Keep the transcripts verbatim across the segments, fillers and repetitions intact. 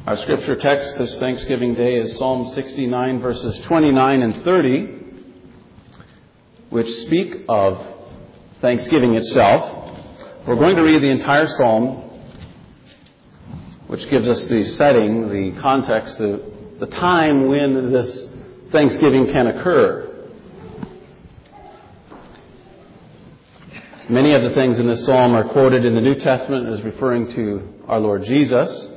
Our scripture text this Thanksgiving Day is Psalm sixty-nine, verses twenty-nine and thirty, which speak of Thanksgiving itself. We're going to read the entire psalm, which gives us the setting, the context, the, the time when this Thanksgiving can occur. Many of the things in this psalm are quoted in the New Testament as referring to our Lord Jesus.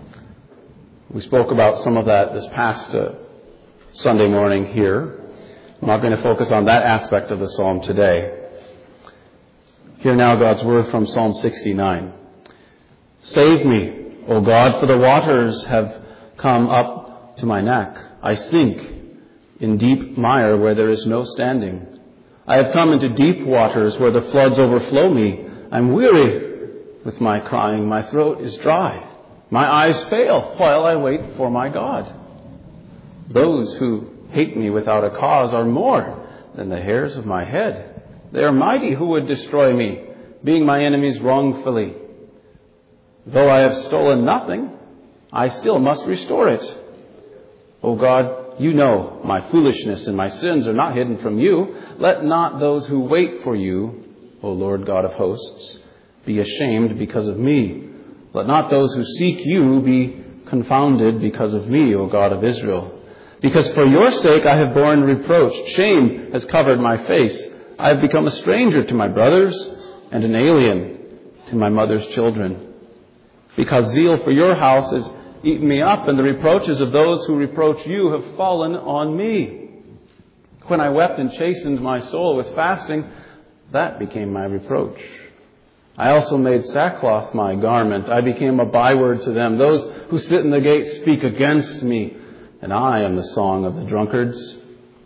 We spoke about some of that this past uh, Sunday morning here. I'm not going to focus on that aspect of the psalm today. Hear now God's word from Psalm sixty-nine. Save me, O God, for the waters have come up to my neck. I sink in deep mire where there is no standing. I have come into deep waters where the floods overflow me. I'm weary with my crying. My throat is dry. My eyes fail while I wait for my God. Those who hate me without a cause are more than the hairs of my head. They are mighty who would destroy me, being my enemies wrongfully. Though I have stolen nothing, I still must restore it. O God, you know my foolishness and my sins are not hidden from you. Let not those who wait for you, O Lord God of hosts, be ashamed because of me. Let not those who seek you be confounded because of me, O God of Israel. Because for your sake I have borne reproach. Shame has covered my face. I have become a stranger to my brothers and an alien to my mother's children. Because zeal for your house has eaten me up, and the reproaches of those who reproach you have fallen on me. When I wept and chastened my soul with fasting, that became my reproach. I also made sackcloth my garment. I became a byword to them. Those who sit in the gate speak against me, and I am the song of the drunkards.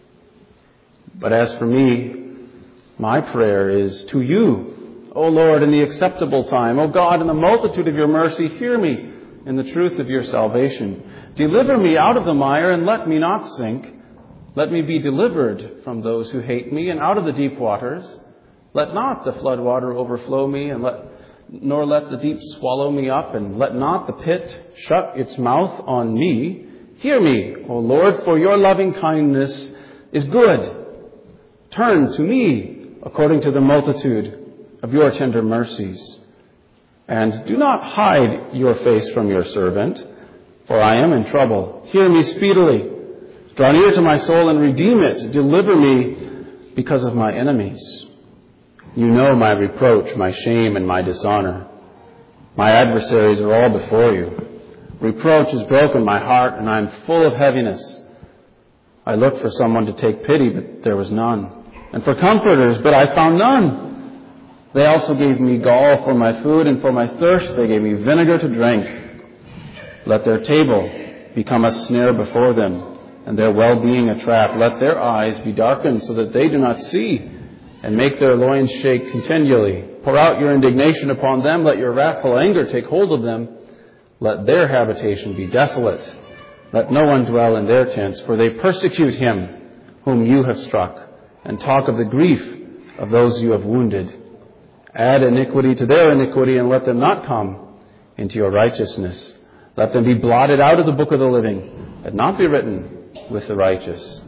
But as for me, my prayer is to you, O Lord, in the acceptable time. O God, in the multitude of your mercy, hear me in the truth of your salvation. Deliver me out of the mire and let me not sink. Let me be delivered from those who hate me and out of the deep waters. Let not the flood water overflow me, and let nor let the deep swallow me up, and let not the pit shut its mouth on me. Hear me, O Lord, for your loving kindness is good. Turn to me according to the multitude of your tender mercies. And do not hide your face from your servant, for I am in trouble. Hear me speedily. Draw near to my soul and redeem it. Deliver me because of my enemies. You know my reproach, my shame, and my dishonor. My adversaries are all before you. Reproach has broken my heart, and I am full of heaviness. I looked for someone to take pity, but there was none. And for comforters, but I found none. They also gave me gall for my food, and for my thirst they gave me vinegar to drink. Let their table become a snare before them, and their well-being a trap. Let their eyes be darkened so that they do not see, and make their loins shake continually. Pour out your indignation upon them. Let your wrathful anger take hold of them. Let their habitation be desolate. Let no one dwell in their tents, for they persecute him whom you have struck, and talk of the grief of those you have wounded. Add iniquity to their iniquity, and let them not come into your righteousness. Let them be blotted out of the book of the living, and not be written with the righteous.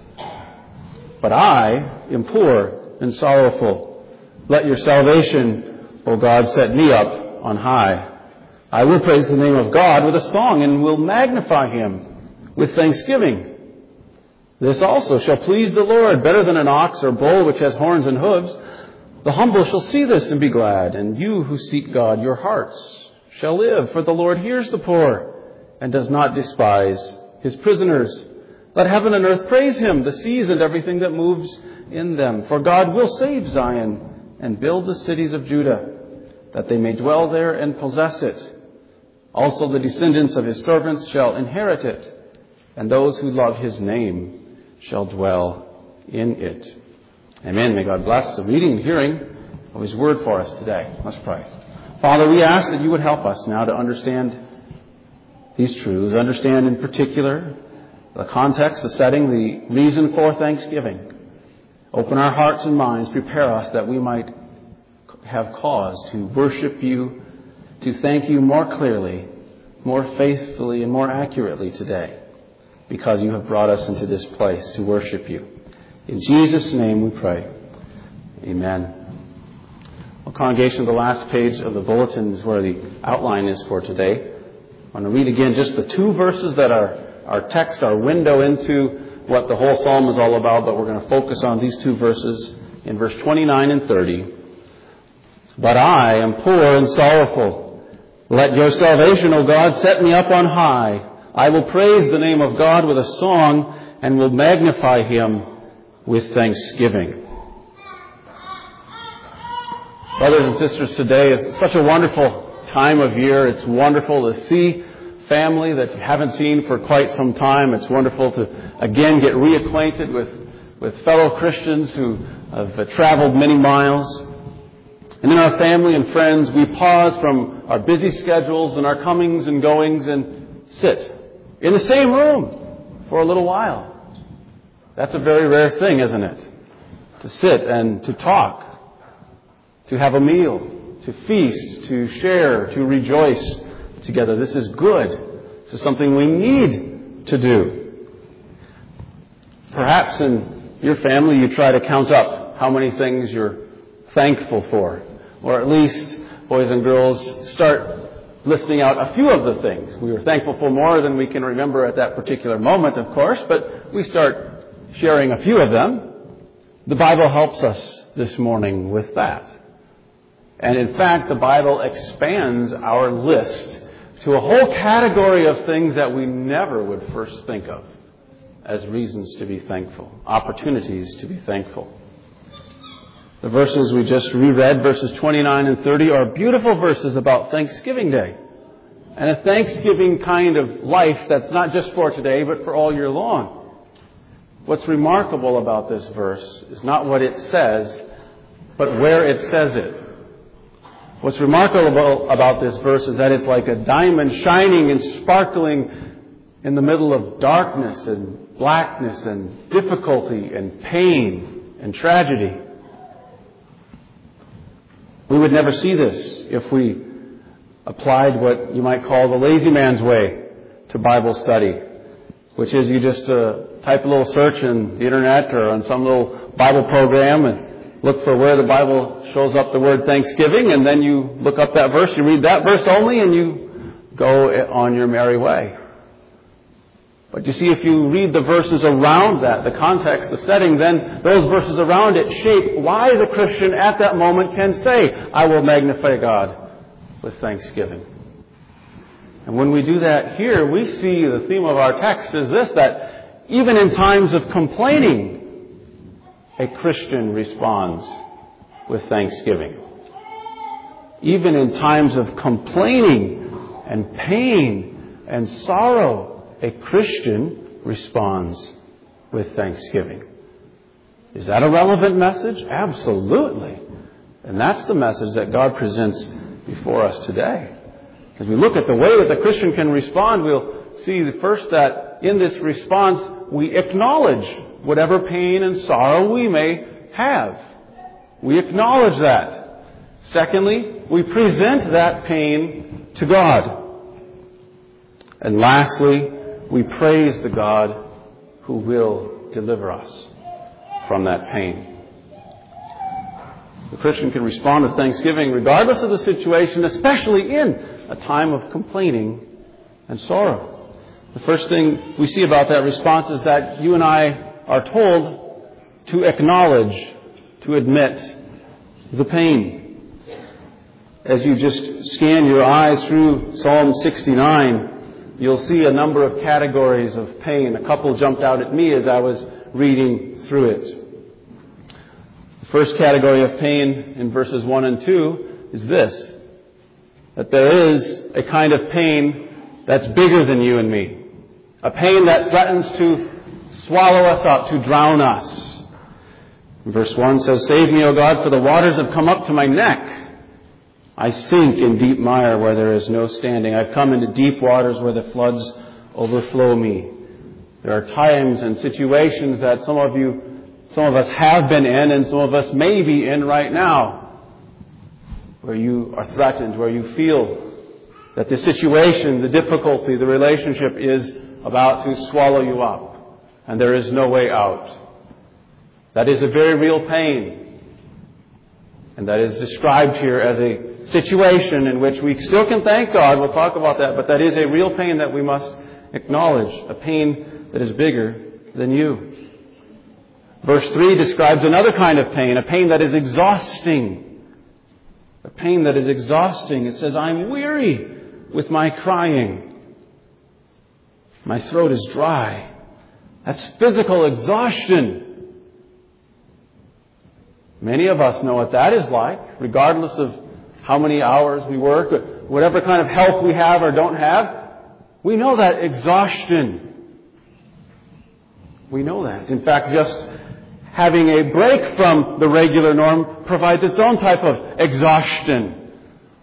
But I am poor and sorrowful. Let your salvation, O God, set me up on high. I will praise the name of God with a song, and will magnify him with thanksgiving. This also shall please the Lord, better than an ox or bull which has horns and hooves. The humble shall see this and be glad, and you who seek God, your hearts shall live. For the Lord hears the poor and does not despise his prisoners. Let heaven and earth praise him, the seas and everything that moves in them. For God will save Zion and build the cities of Judah, that they may dwell there and possess it. Also the descendants of his servants shall inherit it, and those who love his name shall dwell in it. Amen. May God bless the reading and hearing of his word for us today. Let's pray. Father, we ask that you would help us now to understand these truths, understand in particular the context, the setting, the reason for thanksgiving. Open our hearts and minds, prepare us that we might have cause to worship you, to thank you more clearly more faithfully and more accurately today, because you have brought us into this place to worship you. In Jesus' name we pray. Amen. Well, congregation, the last page of the bulletin is where the outline is for today. I want to read again just the two verses that are our text, our window into what the whole psalm is all about, but we're going to focus on these two verses in verse twenty-nine and thirty. But I am poor and sorrowful. Let your salvation, O God, set me up on high. I will praise the name of God with a song and will magnify him with thanksgiving. Brothers and sisters, today is such a wonderful time of year. It's wonderful to see family that you haven't seen for quite some time. It's wonderful to again get reacquainted with, with fellow Christians who have traveled many miles. And in our family and friends, we pause from our busy schedules and our comings and goings and sit in the same room for a little while. That's a very rare thing, isn't it? To sit and to talk, to have a meal, to feast, to share, to rejoice together. This is good. This is something we need to do. Perhaps in your family you try to count up how many things you're thankful for. Or at least, boys and girls, start listing out a few of the things. We are thankful for more than we can remember at that particular moment, of course, but we start sharing a few of them. The Bible helps us this morning with that. And in fact, the Bible expands our list to a whole category of things that we never would first think of as reasons to be thankful, opportunities to be thankful. The verses we just reread, verses twenty-nine and thirty, are beautiful verses about Thanksgiving Day. And a Thanksgiving kind of life that's not just for today, but for all year long. What's remarkable about this verse is not what it says, but where it says it. What's remarkable about this verse is that it's like a diamond shining and sparkling in the middle of darkness and blackness and difficulty and pain and tragedy. We would never see this if we applied what you might call the lazy man's way to Bible study, which is you just uh, type a little search in the internet or on some little Bible program and look for where the Bible shows up the word Thanksgiving, and then you look up that verse, you read that verse only, and you go on your merry way. But you see, if you read the verses around that, the context, the setting, then those verses around it shape why the Christian at that moment can say, I will magnify God with thanksgiving. And when we do that here, we see the theme of our text is this, that even in times of complaining, a Christian responds with thanksgiving. Even in times of complaining and pain and sorrow, a Christian responds with thanksgiving. Is that a relevant message? Absolutely. And that's the message that God presents before us today. As we look at the way that the Christian can respond, we'll see first that in this response we acknowledge whatever pain and sorrow we may have. We acknowledge that. Secondly, we present that pain to God. And lastly, we praise the God who will deliver us from that pain. The Christian can respond to thanksgiving regardless of the situation, especially in a time of complaining and sorrow. The first thing we see about that response is that you and I are told to acknowledge, to admit the pain. As you just scan your eyes through Psalm sixty-nine, you'll see a number of categories of pain. A couple jumped out at me as I was reading through it. The first category of pain in verses one and two is this, that there is a kind of pain that's bigger than you and me. A pain that threatens to swallow us up, to drown us. Verse one says, Save me, O God, for the waters have come up to my neck. I sink in deep mire where there is no standing. I've come into deep waters where the floods overflow me. There are times and situations that some of you, some of us have been in and some of us may be in right now, where you are threatened, where you feel That the situation, the difficulty, the relationship is about to swallow you up, and there is no way out. That is a very real pain. And that is described here as a situation in which we still can thank God. We'll talk about that. But that is a real pain that we must acknowledge. A pain that is bigger than you. Verse three describes another kind of pain. A pain that is exhausting. A pain that is exhausting. It says, I'm weary with my crying. My throat is dry. That's physical exhaustion. Many of us know what that is like, regardless of how many hours we work, or whatever kind of health we have or don't have. We know that exhaustion. We know that. In fact, just having a break from the regular norm provides its own type of exhaustion.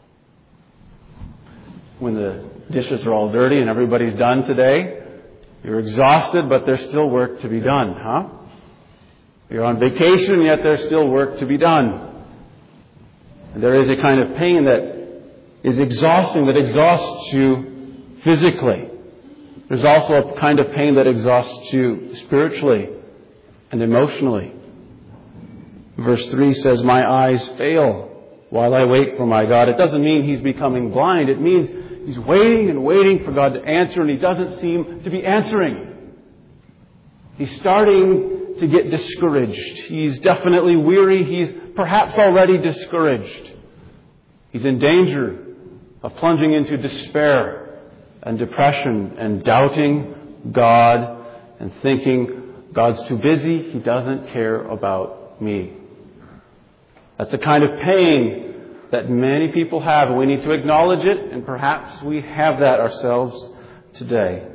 When the dishes are all dirty and everybody's done today, you're exhausted, but there's still work to be done, huh? You're on vacation, yet there's still work to be done. And there is a kind of pain that is exhausting, that exhausts you physically. There's also a kind of pain that exhausts you spiritually and emotionally. Verse three says, my eyes fail while I wait for my God. It doesn't mean he's becoming blind. It means he's waiting and waiting for God to answer, and he doesn't seem to be answering. He's starting to get discouraged. He's definitely weary. He's perhaps already discouraged. He's in danger of plunging into despair and depression and doubting God and thinking God's too busy. He doesn't care about me. That's a kind of pain that many people have, and we need to acknowledge it, and perhaps we have that ourselves today.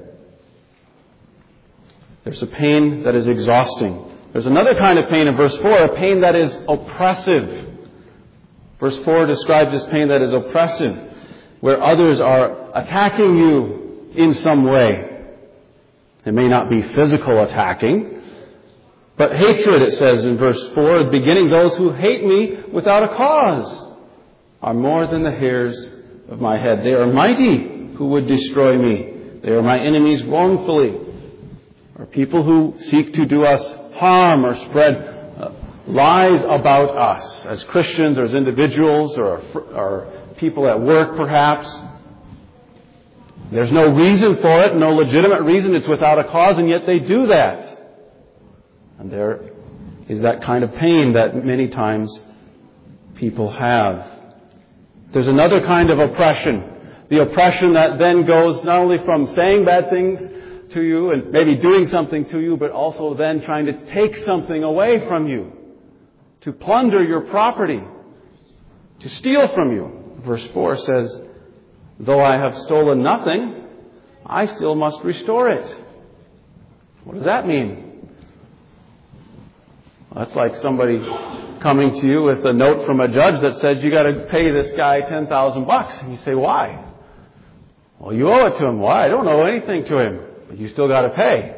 There's a pain that is exhausting. There's another kind of pain in verse four, a pain that is oppressive. Verse four describes this pain that is oppressive, where others are attacking you in some way. It may not be physical attacking, but hatred, it says in verse four, at the beginning, those who hate me without a cause are more than the hairs of my head. They are mighty who would destroy me. They are my enemies wrongfully. Or people who seek to do us harm or spread uh, lies about us as Christians or as individuals or, or people at work perhaps. There's no reason for it, no legitimate reason. It's without a cause, and yet they do that. And there is that kind of pain that many times people have. There's another kind of oppression. The oppression that then goes not only from saying bad things to you and maybe doing something to you, but also then trying to take something away from you, to plunder your property, to steal from you. Verse four says, though I have stolen nothing, I still must restore it. What does that mean? Well, that's like somebody coming to you with a note from a judge that says you got to pay this guy ten thousand bucks. And you say, why? Well, you owe it to him. Why? I don't owe anything to him. But you still got to pay.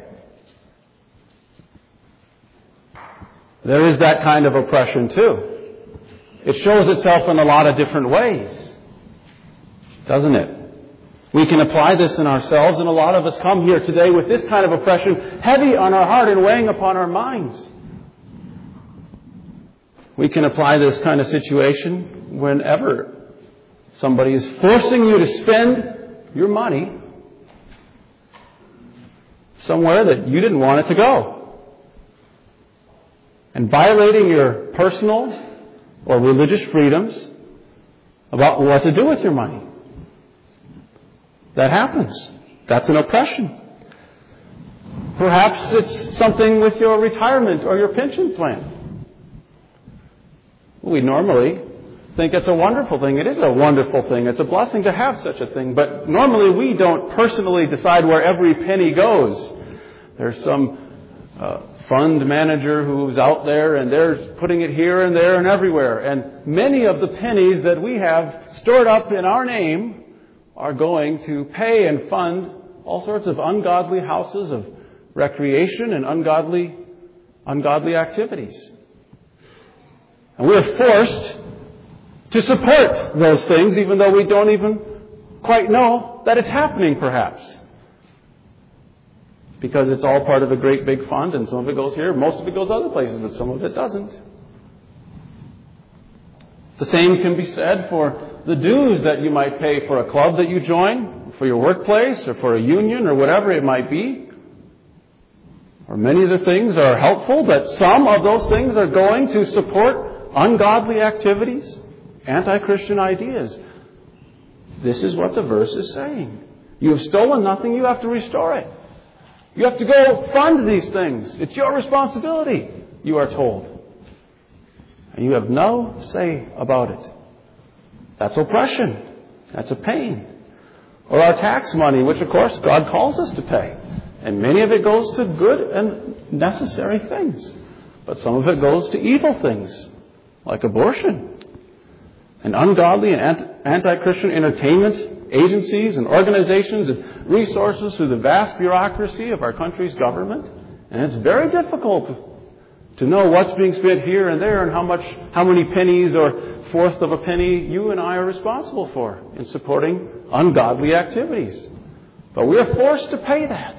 There is that kind of oppression too. It shows itself in a lot of different ways, doesn't it? We can apply this in ourselves, and a lot of us come here today with this kind of oppression heavy on our heart and weighing upon our minds. We can apply this kind of situation whenever somebody is forcing you to spend your money somewhere that you didn't want it to go, and violating your personal or religious freedoms about what to do with your money. That happens. That's an oppression. Perhaps it's something with your retirement or your pension plan. We normally think it's a wonderful thing. It is a wonderful thing. It's a blessing to have such a thing. But normally we don't personally decide where every penny goes. There's some uh, fund manager who's out there, and they're putting it here and there and everywhere. And many of the pennies that we have stored up in our name are going to pay and fund all sorts of ungodly houses of recreation and ungodly, ungodly activities. And we're forced to support those things, even though we don't even quite know that it's happening, perhaps. Because it's all part of a great big fund, and some of it goes here, most of it goes other places, but some of it doesn't. The same can be said for the dues that you might pay for a club that you join, for your workplace, or for a union, or whatever it might be. Or many of the things are helpful, but some of those things are going to support ungodly activities, anti-Christian ideas. This is what the verse is saying. You have stolen nothing, you have to restore it. You have to go fund these things. It's your responsibility, you are told. And you have no say about it. That's oppression. That's a pain. Or our tax money, which of course God calls us to pay. And many of it goes to good and necessary things. But some of it goes to evil things, like abortion. And ungodly and anti-Christian entertainment agencies and organizations and resources through the vast bureaucracy of our country's government. And it's very difficult to know what's being spent here and there and how much, how many pennies or fourth of a penny you and I are responsible for in supporting ungodly activities. But we are forced to pay that.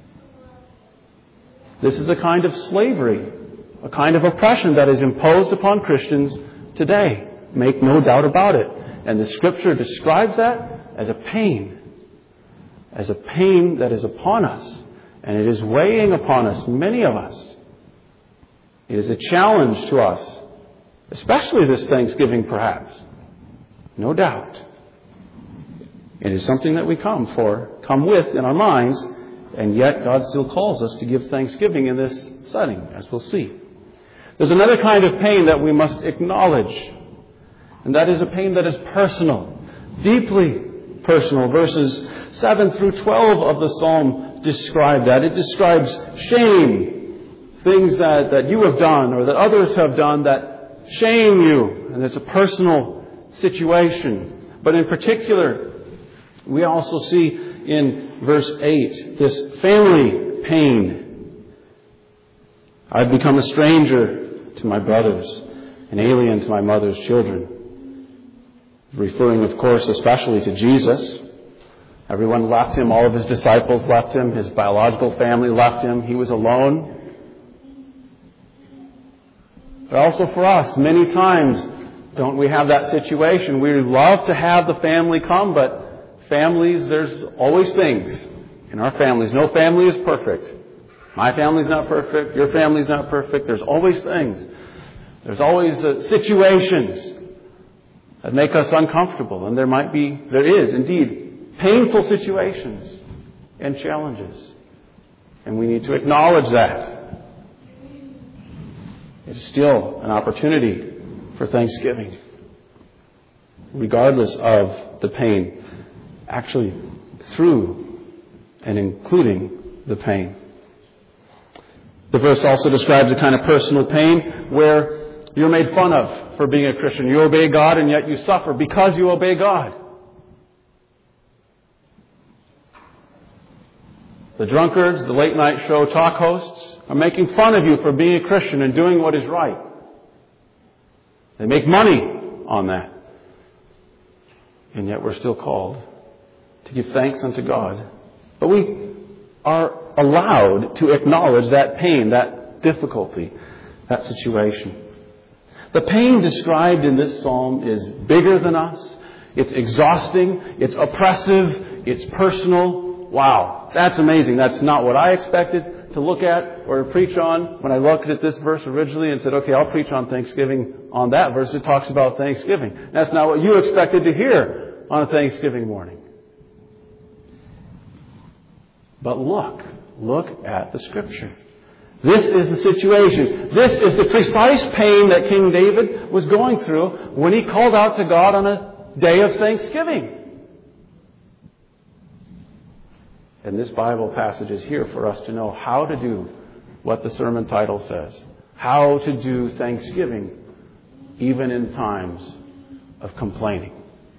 This is a kind of slavery, a kind of oppression that is imposed upon Christians today. Make no doubt about it. And the Scripture describes that as a pain, as a pain that is upon us. And it is weighing upon us, many of us. It is a challenge to us, especially this Thanksgiving perhaps. No doubt. It is something that we come for, come with in our minds, and yet God still calls us to give thanksgiving in this setting, as we'll see. There's another kind of pain that we must acknowledge, and that is a pain that is personal, deeply personal. Verses seven through twelve of the Psalm describe that. It describes shame, things that, that you have done or that others have done that shame you, and it's a personal situation. But in particular, we also see in verse eight this family pain. I've become a stranger to my brothers, an alien to my mother's children. Referring, of course, especially to Jesus. Everyone left him. All of his disciples left him. His biological family left him. He was alone. But also for us, many times, don't we have that situation? We love to have the family come, but families, there's always things in our families. No family is perfect. My family's not perfect. Your family's not perfect. There's always things. There's always uh, situations that make us uncomfortable. And there might be, there is indeed, painful situations and challenges. And we need to acknowledge that. It is still an opportunity for thanksgiving, regardless of the pain, actually through and including the pain. The verse also describes a kind of personal pain where you're made fun of for being a Christian. You obey God and yet you suffer because you obey God. The drunkards, the late night show talk hosts are making fun of you for being a Christian and doing what is right. They make money on that. And yet we're still called to give thanks unto God. But we are allowed to acknowledge that pain, that difficulty, that situation. The pain described in this psalm is bigger than us. It's exhausting. It's oppressive. It's personal. Wow, that's amazing. That's not what I expected to look at or to preach on when I looked at this verse originally and said, okay, I'll preach on Thanksgiving on that verse. It talks about Thanksgiving. That's not what you expected to hear on a Thanksgiving morning. But look, look at the Scripture. This is the situation. This is the precise pain that King David was going through when he called out to God on a day of thanksgiving. And this Bible passage is here for us to know how to do what the sermon title says. How to do thanksgiving even in times of complaining.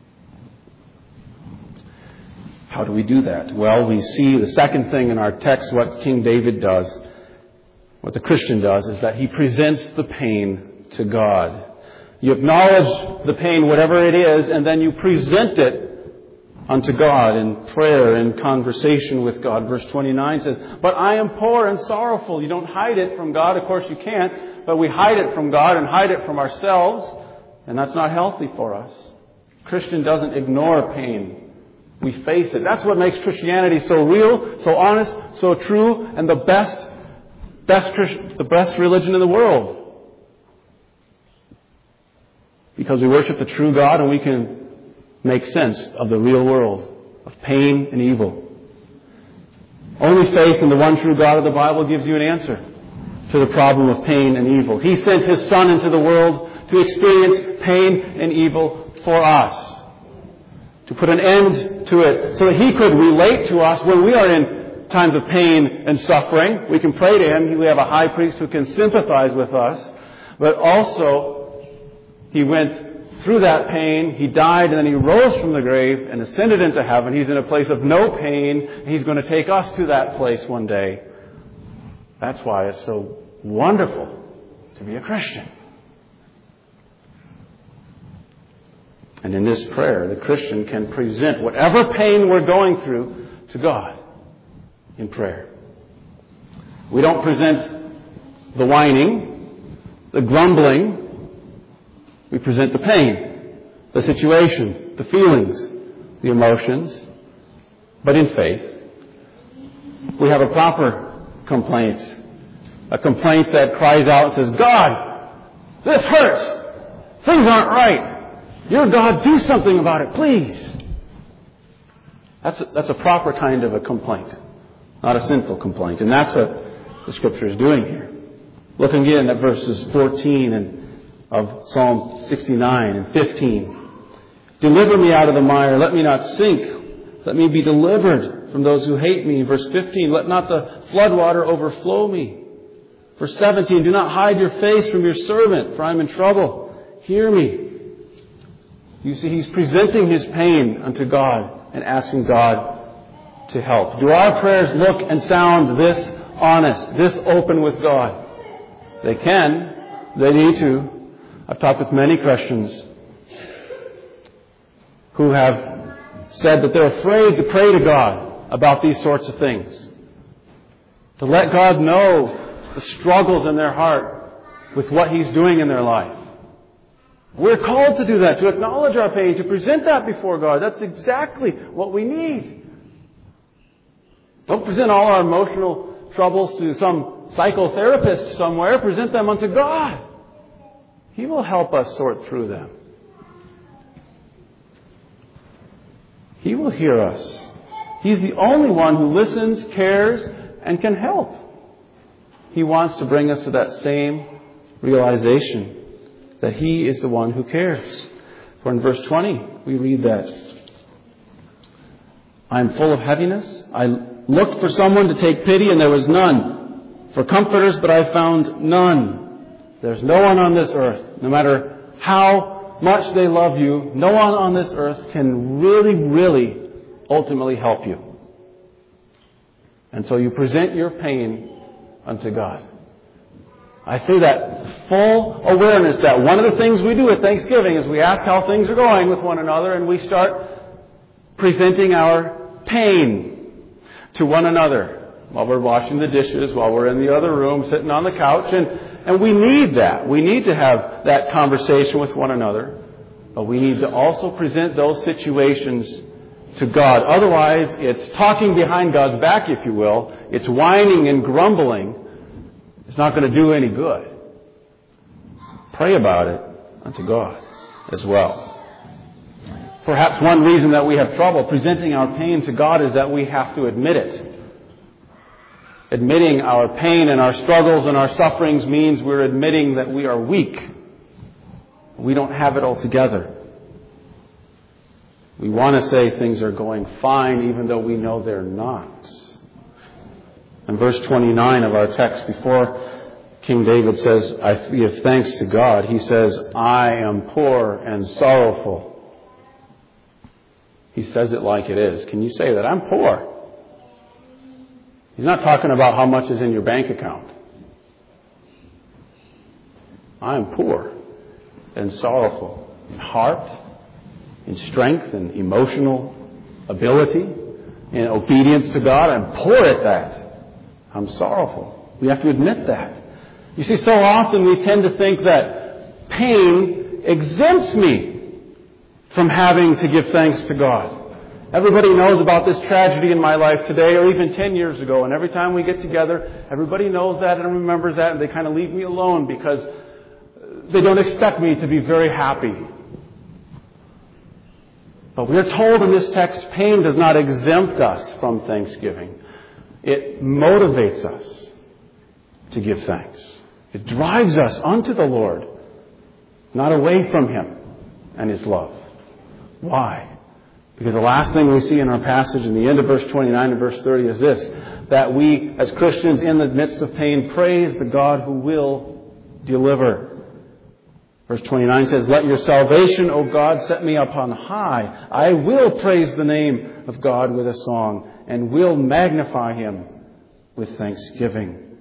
How do we do that? Well, we see the second thing in our text, what King David does, what the Christian does, is that he presents the pain to God. You acknowledge the pain, whatever it is, and then you present it unto God in prayer, in conversation with God. Verse twenty-nine says, "But I am poor and sorrowful." You don't hide it from God. Of course you can't. But we hide it from God and hide it from ourselves. And that's not healthy for us. A Christian doesn't ignore pain. We face it. That's what makes Christianity so real, so honest, so true, and the best, best, the best religion in the world. Because we worship the true God and we can make sense of the real world, of pain and evil. Only faith in the one true God of the Bible gives you an answer to the problem of pain and evil. He sent His Son into the world to experience pain and evil for us, to put an end to it so that He could relate to us when we are in times of pain and suffering. We can pray to Him. We have a high priest who can sympathize with us. But also, He went through that pain. He died and then He rose from the grave and ascended into heaven. He's in a place of no pain. He's going to take us to that place one day. That's why it's so wonderful to be a Christian. And in this prayer, the Christian can present whatever pain we're going through to God in prayer. We don't present the whining, the grumbling. We present the pain, the situation, the feelings, the emotions. But in faith, we have a proper complaint. A complaint that cries out and says, "God, this hurts. Things aren't right. Your God, do something about it, please." That's a, that's a proper kind of a complaint, not a sinful complaint. And that's what the Scripture is doing here. Look again at verses fourteen and of Psalm sixty-nine and fifteen. "Deliver me out of the mire. Let me not sink. Let me be delivered from those who hate me." Verse fifteen. "Let not the floodwater overflow me." Verse seventeen. "Do not hide your face from your servant, for I am in trouble. Hear me." You see, he's presenting his pain unto God and asking God to help. Do our prayers look and sound this honest, this open with God? They can. They need to. I've talked with many Christians who have said that they're afraid to pray to God about these sorts of things. To let God know the struggles in their heart with what He's doing in their life. We're called to do that, to acknowledge our pain, to present that before God. That's exactly what we need. Don't present all our emotional troubles to some psychotherapist somewhere. Present them unto God. He will help us sort through them. He will hear us. He's the only one who listens, cares, and can help. He wants to bring us to that same realization that He is the one who cares. For in verse twenty, we read that, "I am full of heaviness. I looked for someone to take pity, and there was none. For comforters, but I found none." There's no one on this earth, no matter how much they love you, no one on this earth can really, really ultimately help you. And so you present your pain unto God. I say that full awareness that one of the things we do at Thanksgiving is we ask how things are going with one another, and we start presenting our pain to one another while we're washing the dishes, while we're in the other room, sitting on the couch. And, and we need that. We need to have that conversation with one another. But we need to also present those situations to God. Otherwise, it's talking behind God's back, if you will. It's whining and grumbling. It's not going to do any good. Pray about it unto God as well. Perhaps one reason that we have trouble presenting our pain to God is that we have to admit it. Admitting our pain and our struggles and our sufferings means we're admitting that we are weak. We don't have it all together. We want to say things are going fine even though we know they're not. In verse twenty-nine of our text, before King David says, "I give thanks to God," he says, "I am poor and sorrowful." He says it like it is. Can you say that? I'm poor. He's not talking about how much is in your bank account. I am poor and sorrowful in heart, in strength, and emotional ability, in obedience to God. I'm poor at that. I'm sorrowful. We have to admit that. You see, so often we tend to think that pain exempts me from having to give thanks to God. Everybody knows about this tragedy in my life today, or even ten years ago, and every time we get together, everybody knows that and remembers that, and they kind of leave me alone because they don't expect me to be very happy. But we are told in this text, pain does not exempt us from thanksgiving. It motivates us to give thanks. It drives us unto the Lord, not away from Him and His love. Why? Because the last thing we see in our passage in the end of verse twenty-nine and verse thirty is this, that we as Christians in the midst of pain praise the God who will deliver. Verse twenty-nine says, "Let your salvation, O God, set me upon high. I will praise the name of God with a song and will magnify Him with thanksgiving."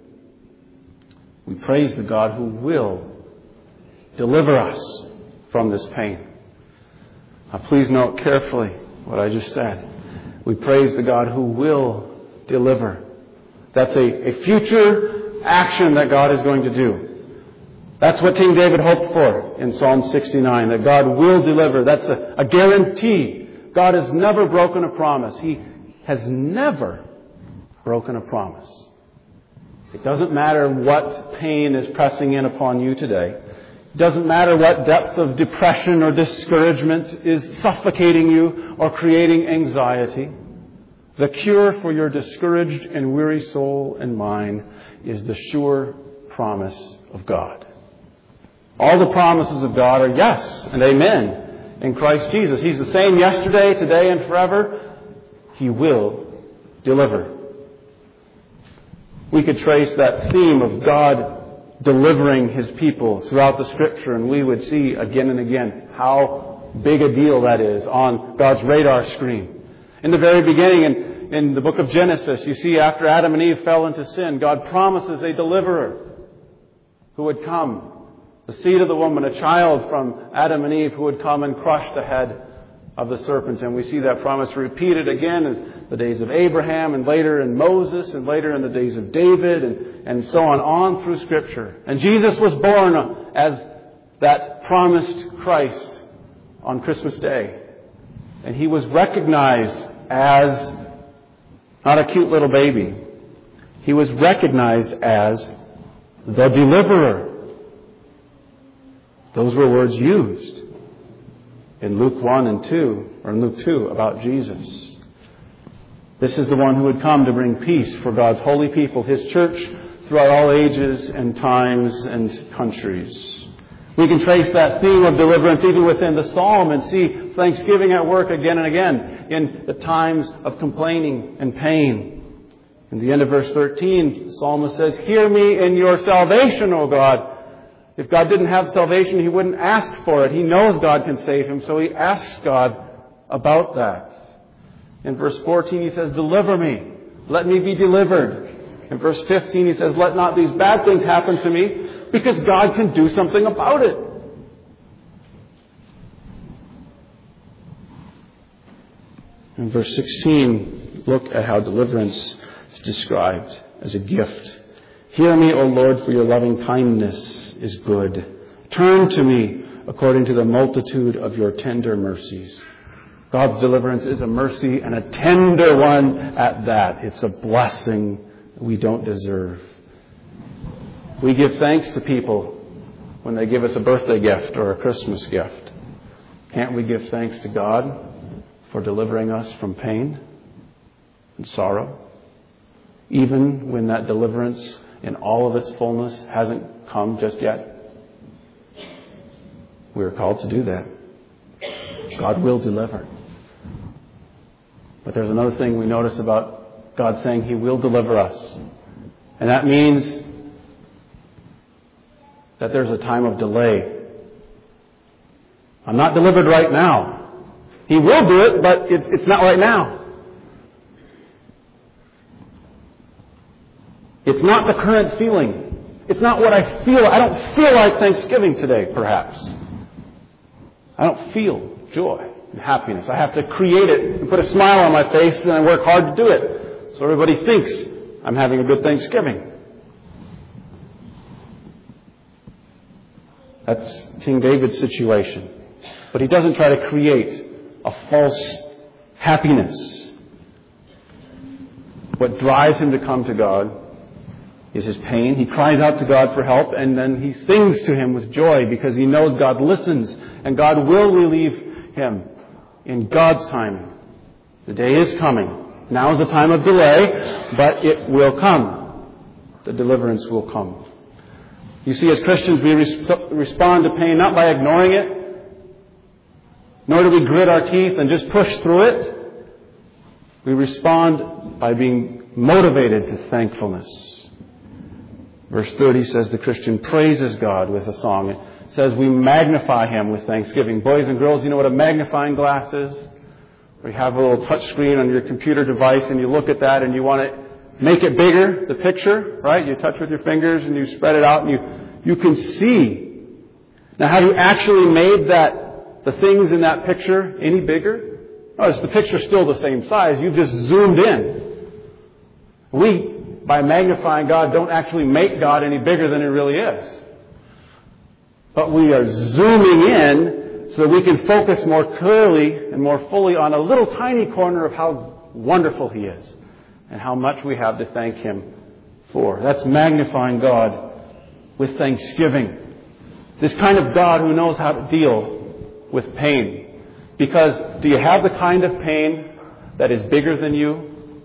We praise the God who will deliver us from this pain. Now please note carefully what I just said. We praise the God who will deliver. That's a, a future action that God is going to do. That's what King David hoped for in Psalm sixty-nine, that God will deliver. That's a, a guarantee. God has never broken a promise. He has never broken a promise. It doesn't matter what pain is pressing in upon you today. It doesn't matter what depth of depression or discouragement is suffocating you or creating anxiety. The cure for your discouraged and weary soul and mind is the sure promise of God. All the promises of God are yes and amen in Christ Jesus. He's the same yesterday, today, and forever. He will deliver. We could trace that theme of God delivering His people throughout the Scripture, and we would see again and again how big a deal that is on God's radar screen. In the very beginning, in, in the book of Genesis, you see after Adam and Eve fell into sin, God promises a deliverer who would come, the seed of the woman, a child from Adam and Eve who would come and crush the head of the serpent. And we see that promise repeated again in the days of Abraham and later in Moses and later in the days of David and, and so on, on through Scripture. And Jesus was born as that promised Christ on Christmas Day. And He was recognized as not a cute little baby. He was recognized as the deliverer. Those were words used in Luke one and two, or in Luke two, about Jesus. This is the one who would come to bring peace for God's holy people, His church, throughout all ages and times and countries. We can trace that theme of deliverance even within the psalm and see thanksgiving at work again and again in the times of complaining and pain. In the end of verse thirteen, the psalmist says, "Hear me in your salvation, O God." If God didn't have salvation, he wouldn't ask for it. He knows God can save him, so he asks God about that. In verse fourteen, he says, "Deliver me. Let me be delivered." In verse fifteen, he says, "Let not these bad things happen to me," because God can do something about it. In verse sixteen, look at how deliverance is described as a gift. "Hear me, O Lord, for your loving kindness is good. Turn to me according to the multitude of your tender mercies." God's deliverance is a mercy, and a tender one at that. It's a blessing we don't deserve. We give thanks to people when they give us a birthday gift or a Christmas gift. Can't we give thanks to God for delivering us from pain and sorrow, even when that deliverance in all of its fullness hasn't come just yet? We are called to do that. God will deliver. But there's another thing we notice about God saying He will deliver us. And that means that there's a time of delay. I'm not delivered right now. He will do it, but it's, it's not right now. It's not the current feeling. It's not what I feel. I don't feel like Thanksgiving today, perhaps. I don't feel joy. and happiness. I have to create it and put a smile on my face, and I work hard to do it. So everybody thinks I'm having a good Thanksgiving. That's King David's situation. But he doesn't try to create a false happiness. What drives him to come to God is his pain. He cries out to God for help, and then he sings to Him with joy because he knows God listens and God will relieve him in God's timing. The day is coming. Now is the time of delay, but it will come. The deliverance will come. You see, as Christians, we res- respond to pain not by ignoring it, nor do we grit our teeth and just push through it. We respond by being motivated to thankfulness. Verse thirty says the Christian praises God with a song. It says we magnify Him with thanksgiving. Boys and girls, you know what a magnifying glass is? Where you have a little touch screen on your computer device and you look at that and you want to make it bigger, the picture, right? You touch with your fingers and you spread it out and you, you can see. Now, have you actually made that, the things in that picture any bigger? No, it's the picture's still the same size. You've just zoomed in. We, by magnifying God, don't actually make God any bigger than He really is. But we are zooming in so that we can focus more clearly and more fully on a little tiny corner of how wonderful He is and how much we have to thank Him for. That's magnifying God with thanksgiving. This kind of God who knows how to deal with pain. Because do you have the kind of pain that is bigger than you?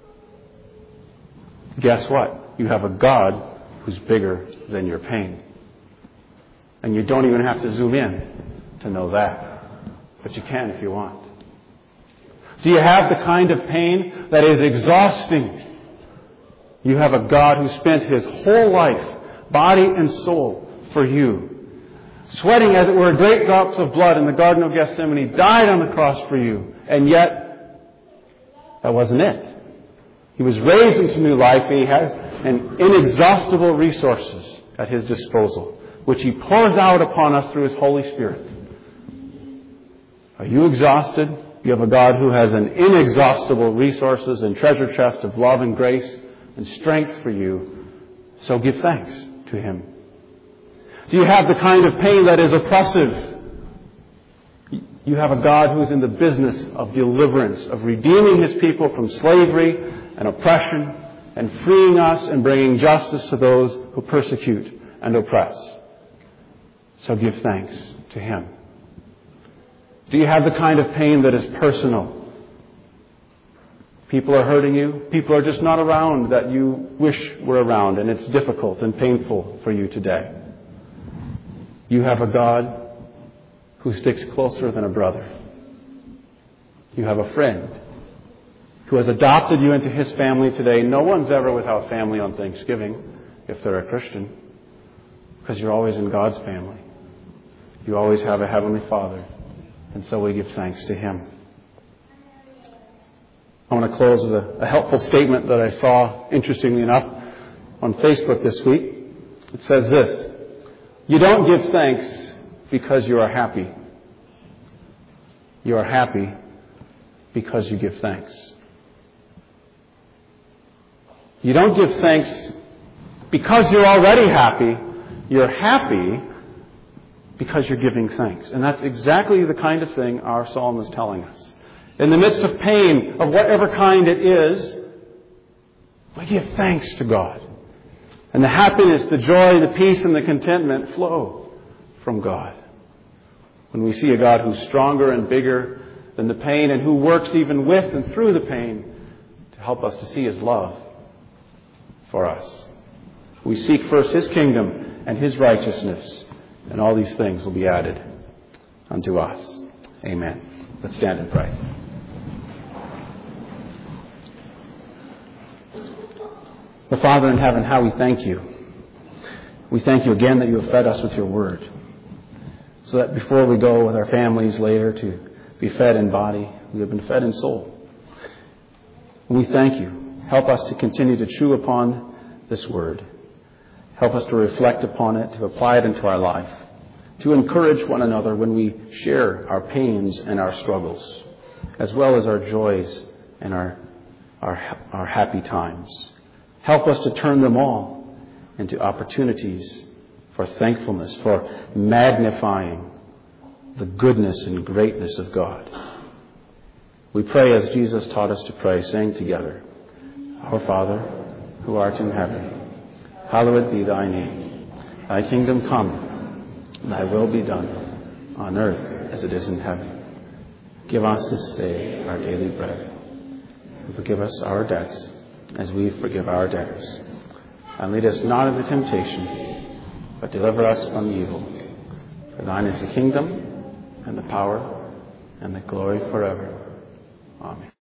Guess what? You have a God who's bigger than your pain. And you don't even have to zoom in to know that. But you can if you want. Do you have the kind of pain that is exhausting? You have a God who spent His whole life, body and soul, for you. Sweating, as it were, great drops of blood in the Garden of Gethsemane, died on the cross for you. And yet, that wasn't it. He was raised into new life, and He has an inexhaustible resources at His disposal, which He pours out upon us through His Holy Spirit. Are you exhausted? You have a God who has an inexhaustible resources and treasure chest of love and grace and strength for you. So give thanks to Him. Do you have the kind of pain that is oppressive? You have a God who is in the business of deliverance, of redeeming His people from slavery and oppression and freeing us and bringing justice to those who persecute and oppress. So give thanks to Him. Do you have the kind of pain that is personal? People are hurting you. People are just not around that you wish were around, and it's difficult and painful for you today. You have a God who sticks closer than a brother. You have a friend who has adopted you into His family today. No one's ever without family on Thanksgiving if they're a Christian, because you're always in God's family. You always have a Heavenly Father, and so we give thanks to Him. I want to close with a, a helpful statement that I saw, interestingly enough, on Facebook this week. It says this: you don't give thanks because you are happy. You are happy because you give thanks. You don't give thanks because you're already happy. You're happy because you're giving thanks. And that's exactly the kind of thing our psalm is telling us. In the midst of pain, of whatever kind it is, we give thanks to God. And the happiness, the joy, the peace, and the contentment flow from God. When we see a God who's stronger and bigger than the pain and who works even with and through the pain to help us to see His love for us. We seek first His kingdom and His righteousness, and all these things will be added unto us. Amen. Let's stand and pray. The Father in heaven, how we thank You. We thank You again that You have fed us with Your word, so that before we go with our families later to be fed in body, we have been fed in soul. And we thank You. Help us to continue to chew upon this word. Help us to reflect upon it, to apply it into our life, to encourage one another when we share our pains and our struggles, as well as our joys and our, our, our happy times. Help us to turn them all into opportunities for thankfulness, for magnifying the goodness and greatness of God. We pray as Jesus taught us to pray, saying together, Our Father, who art in heaven, hallowed be thy name. Thy kingdom come, thy will be done, on earth as it is in heaven. Give us this day our daily bread, and forgive us our debts as we forgive our debtors. And lead us not into temptation, but deliver us from evil. For thine is the kingdom, and the power, and the glory forever. Amen.